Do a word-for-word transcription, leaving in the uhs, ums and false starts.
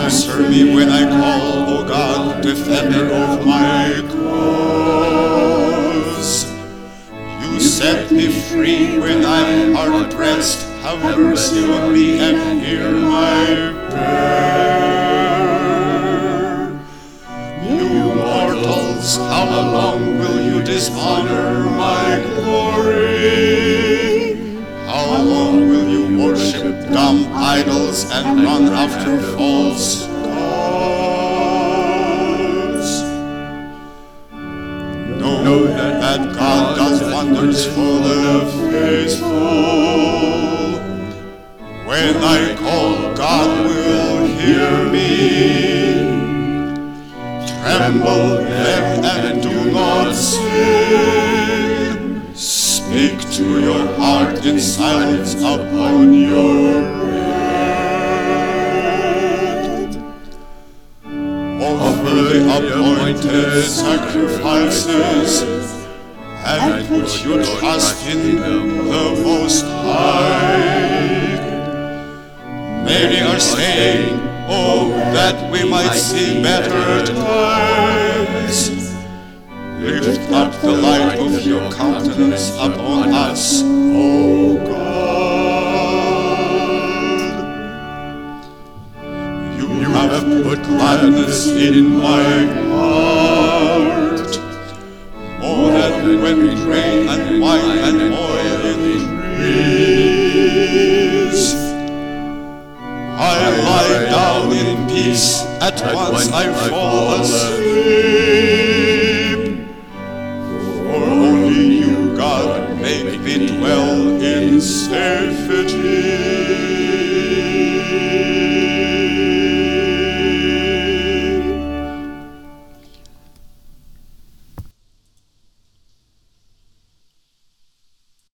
Answer me when I call, O God, defender of my cause. You set me free when I'm hard pressed. Have mercy on me and hear my prayer. You mortals, how long will you dishonor my glory? How long will you worship dumb idols and run after false gods? Know that God does wonders for the faithful. When I call, God will hear me. Tremble then and do not sin. Speak to your heart in silence upon your bed. Offer the appointed sacrifices and put your trust in the Most High. Many are saying, oh, that we might see better times. Lift up the light of your countenance upon us, O God. You have put gladness in my heart, more than when grain and wine and oil increase. I lie down in peace, at once I fall asleep. For only you, God, make me dwell in safety.